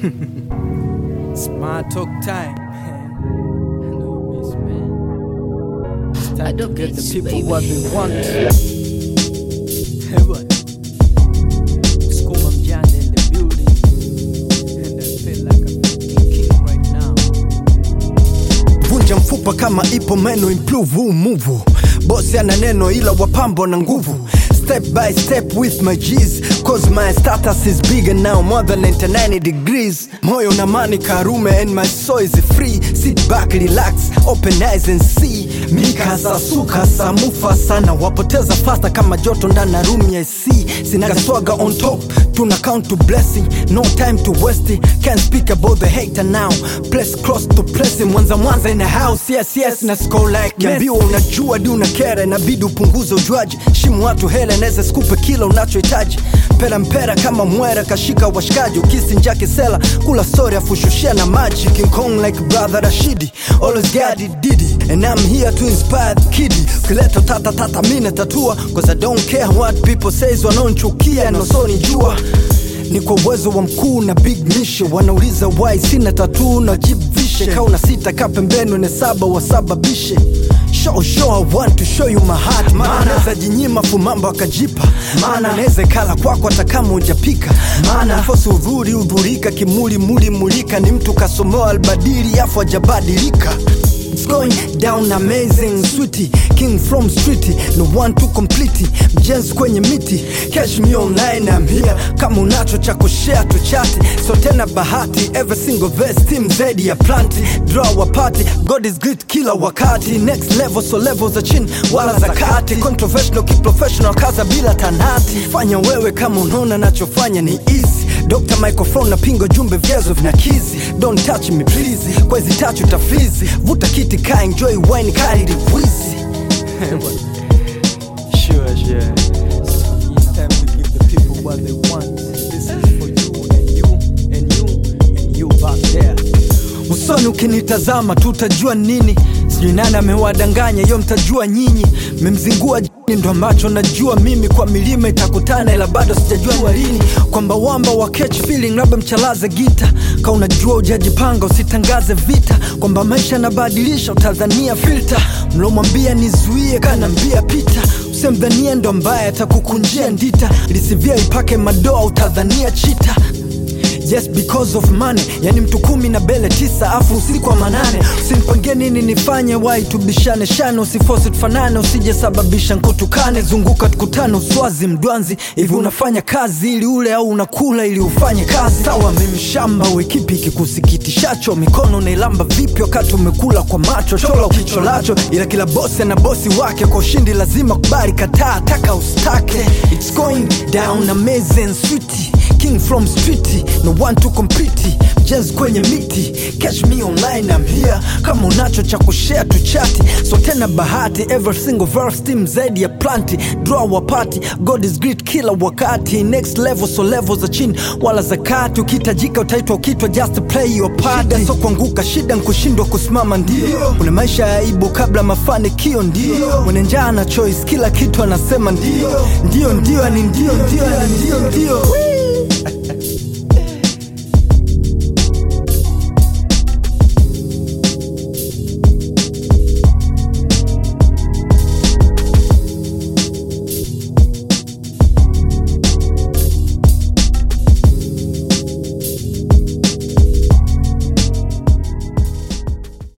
Smart talk time, man. I know you miss, man. It's time to get the people baby. What they want. Hey, what? School of John in the building, and I feel like I'm king right now. Vunja mfupa kama ipo meno, improve move. Bosi ana neno ila wapambo na nguvu. Step by step with my G's, cause my status is bigger now, more than 99 degrees. Moyo na mani karume and my soul is free. Sit back, relax, open eyes and see. Mika sasuka samufa sana, wapoteza faster kama joto ndana room ya see. Sinaga swagger on top, tuna count to blessing. No time to waste it, can't speak about the hater now. Place close to blessing, mwanza in the house. Yes, na score like Yambiwa unajua di unakera, inabidi upunguze ujuaji. Shimu watu hele, neze skupe kila unachohitaji. Pera mpera kama mwera, kashika washikaji. Ukisi njake sela, kula story afushushia na maji. King Kong like brother Rashidi, always got it diddy. And I'm here to inspire the kiddies. Kileto tata mina tatua, cause I don't care what people says. Wanaonchukia na usoni jua. Ni kwa uwezo wa mkuu na big mission. Wanauliza why sina tattoo na jibvishe. Kauna sita kapembeno ne saba wasababishe. Show, I want to show you my heart. Mana neza jinyima fumamba wakajipa. Mana neze kala kwako hata kama ujapika. Mana fosu udhurika kimuli mulika. Ni mtu kasomoa albadiri afu ajabadilika. It's going down amazing, sweetie. King from streety, no one to complete it. Mjenzi kwenye miti, catch me online, I'm here. Kama unacho cha kushare tuchati. So tena bahati, every single verse team zedi ya planti. Draw a party, God is great kila wakati. Next level, so levels za chini, wala za kati. Controversial, keep professional, kaza bila tanati. Fanya wewe kama unaona nachofanya ni easy. Dr. Microphone na pingo jumbe vyezo vina kizi. Don't touch me please, kwa hizi touch utafizi. Vuta kiti ka enjoy wine kari di wizi. Sure. It's time to give the people what they want. This is for you and you back there. Usoni ukinitazama tutajua nini. Sijui nani amewadanganya, yo mtajua nyinyi. Memzingua jini ndo ambacho najua mimi. Kwa milima itakutana ila bado sijajua lini. Kwamba wamba wa catch feeling labda mchalaze gita. Ka unajua ujajipanga usitangaze vita. Kwamba maisha nabadilisha utadhania filter. Mlomwambia nizuie kanambia pita. Usemdhania ndo mbaya atakukunjia ndita. Ilisivia ipake madoa utadhania chita. Yes, because of money. Yani mtu 10 na bele 9 afu usiku wa 8. Usinipangie nini nifanye, why tubishane shane. Usiforce tufanane, usije sababisha nkutukane. Zunguka tukutane uswazi mdwanzi. Hivi unafanya kazi ili ule au unakula ili ufanye kazi. Sawa mimi shamba we kipi kikusikitishacho. Mikono nailamba vipi wakati umekula kwa macho. Chola ukicholacho ila kila bosi na bosi wake. Kwa ushindi lazima kubali kataa taka ustake. It's going down amazing sweetie. King from streety, no one to compete. Jazz kwenye miti, catch me online, I'm here. Kama unacho cha kushare tuchati. So tena bahati, every single verse team zedi ya planti. Draw a party, God is great kila wakati. Next level, so levels za chini wala za kati. Ukitajika utaitwa ukitwa, just play your part. Shida so kuanguka, shida nkushindwa kusimama ndio. Kuna maisha ya aibu kabla mafanikio ndio. Mwenye njaa na choice, kila kitu anasema ndio. Ndio, ni ndio.